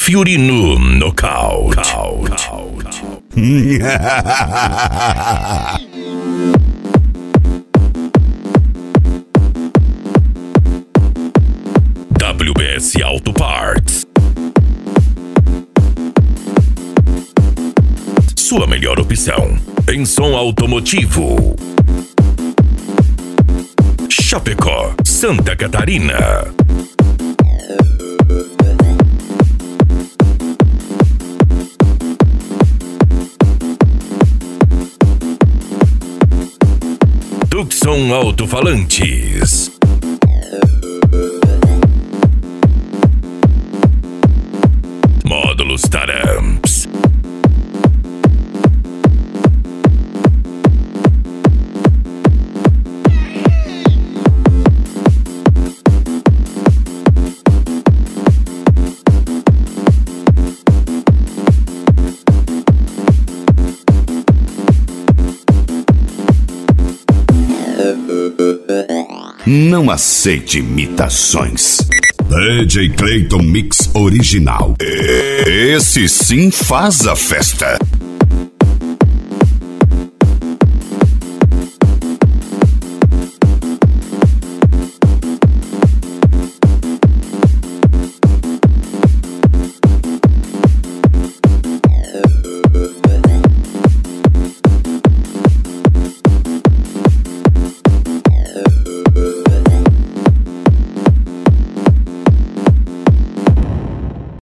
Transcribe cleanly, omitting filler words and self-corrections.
Fiorino Nocaute. WBS Auto Parts. Sua melhor opção em som automotivo. Chapecó, Santa Catarina. Tucson Alto-Falantes. Módulos Taramps. Não aceite imitações. DJ Clayton Mix Original. Esse sim faz a festa.